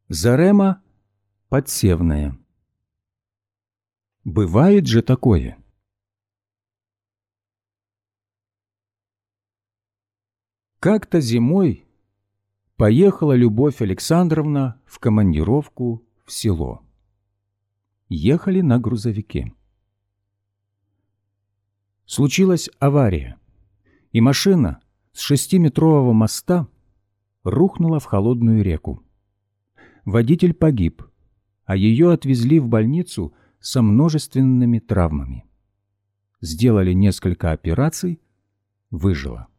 Зарема подсевная. Бывает же такое. Как-то зимой поехала Любовь Александровна в командировку в село. Ехали на грузовике. Случилась авария, и машина с 6-метрового моста рухнула в холодную реку. Водитель погиб, а ее отвезли в больницу со множественными травмами. Сделали несколько операций, выжила.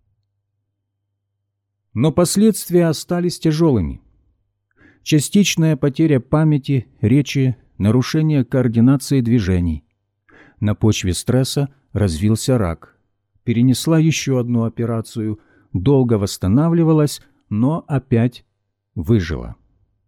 Но последствия остались тяжелыми. Частичная потеря памяти, речи, нарушение координации движений. На почве стресса развился рак. Перенесла еще одну операцию, долго восстанавливалась, но опять выжила.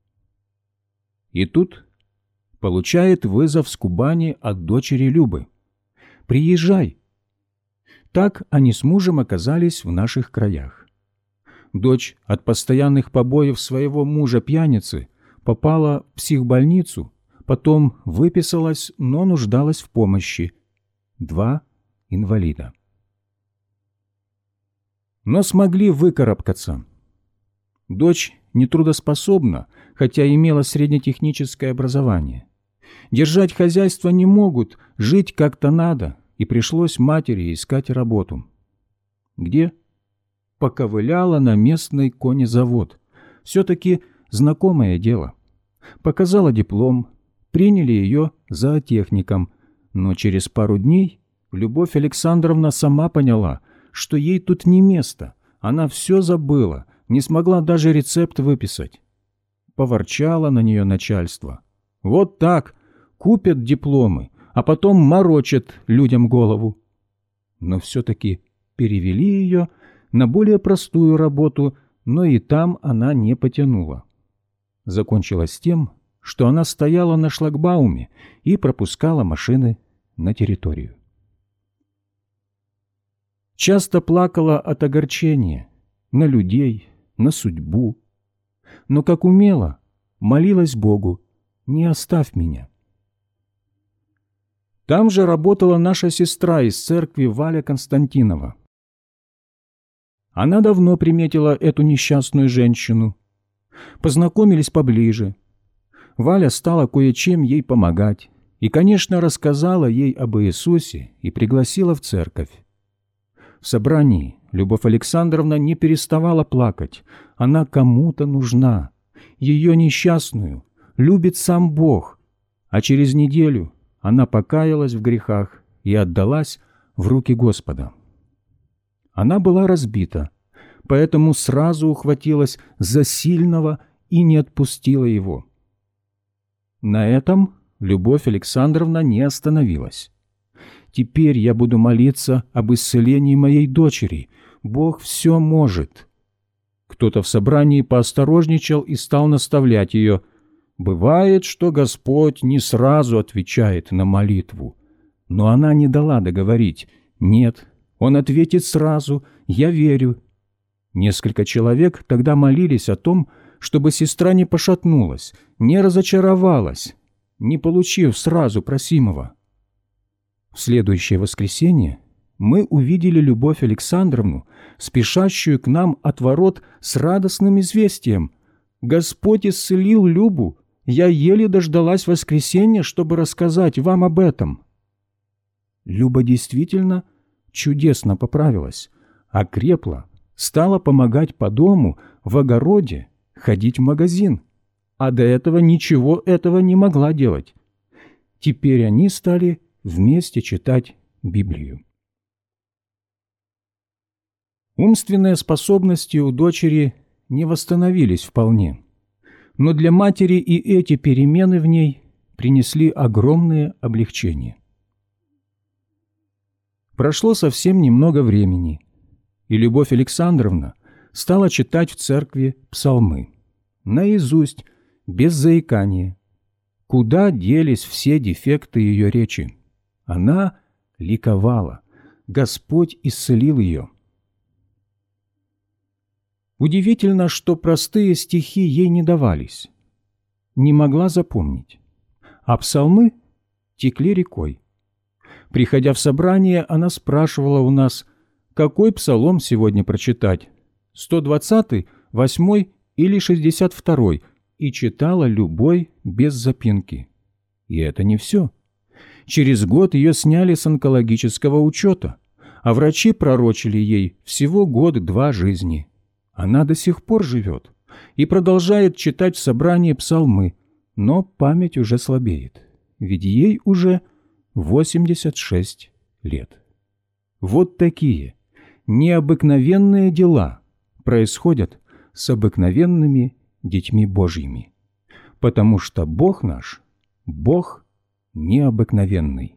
И тут получает вызов с Кубани от дочери Любы. «Приезжай». Так они с мужем оказались в наших краях. Дочь от постоянных побоев своего мужа-пьяницы попала в психбольницу, потом выписалась, но нуждалась в помощи. 2 инвалида. Но смогли выкарабкаться. Дочь нетрудоспособна, хотя имела среднетехническое образование. Держать хозяйство не могут, жить как-то надо, и пришлось матери искать работу. Где? Поковыляла на местный конезавод. Все-таки знакомое дело. Показала диплом, приняли ее зоотехником, но через пару дней Любовь Александровна сама поняла, что ей тут не место, она все забыла, не смогла даже рецепт выписать. Поворчало на нее начальство. Вот так, купят дипломы, а потом морочат людям голову. Но все-таки перевели ее на более простую работу, но и там она не потянула. Закончилось тем, что она стояла на шлагбауме и пропускала машины на территорию. Часто плакала от огорчения на людей, на судьбу, но как умела, молилась Богу: «Не оставь меня». Там же работала наша сестра из церкви Валя Константинова. Она давно приметила эту несчастную женщину. Познакомились поближе. Валя стала кое-чем ей помогать и, конечно, рассказала ей об Иисусе и пригласила в церковь. В собрании Любовь Александровна не переставала плакать. Она кому-то нужна. Ее несчастную любит сам Бог. А через неделю она покаялась в грехах и отдалась в руки Господа. Она была разбита, поэтому сразу ухватилась за сильного и не отпустила его. На этом Любовь Александровна не остановилась. «Теперь я буду молиться об исцелении моей дочери. Бог все может». Кто-то в собрании поосторожничал и стал наставлять ее. Бывает, что Господь не сразу отвечает на молитву. Но она не дала договорить. «Нет, Он ответит сразу, я верю». Несколько человек тогда молились о том, чтобы сестра не пошатнулась, не разочаровалась, не получив сразу просимого. В следующее воскресенье мы увидели Любовь Александровну, спешащую к нам от ворот с радостным известием: «Господь исцелил Любу, я еле дождалась воскресенья, чтобы рассказать вам об этом». Люба действительно чудесно поправилась, окрепла, стала помогать по дому, в огороде, ходить в магазин, а до этого ничего этого не могла делать. Теперь они стали вместе читать Библию. Умственные способности у дочери не восстановились вполне, но для матери и эти перемены в ней принесли огромное облегчение. Прошло совсем немного времени, и Любовь Александровна стала читать в церкви псалмы, наизусть, без заикания. Куда делись все дефекты ее речи? Она ликовала. Господь исцелил ее. Удивительно, что простые стихи ей не давались. не могла запомнить, а псалмы текли рекой. Приходя в собрание, она спрашивала у нас, какой псалом сегодня прочитать, 120-й, 8-й или 62-й, и читала любой без запинки. И это не все. Через год ее сняли с онкологического учета, а врачи пророчили ей всего год-два жизни. Она до сих пор живет и продолжает читать в собрании псалмы, но память уже слабеет, ведь ей уже 86 лет. Вот такие необыкновенные дела происходят с обыкновенными детьми Божьими, потому что Бог наш – Бог необыкновенный.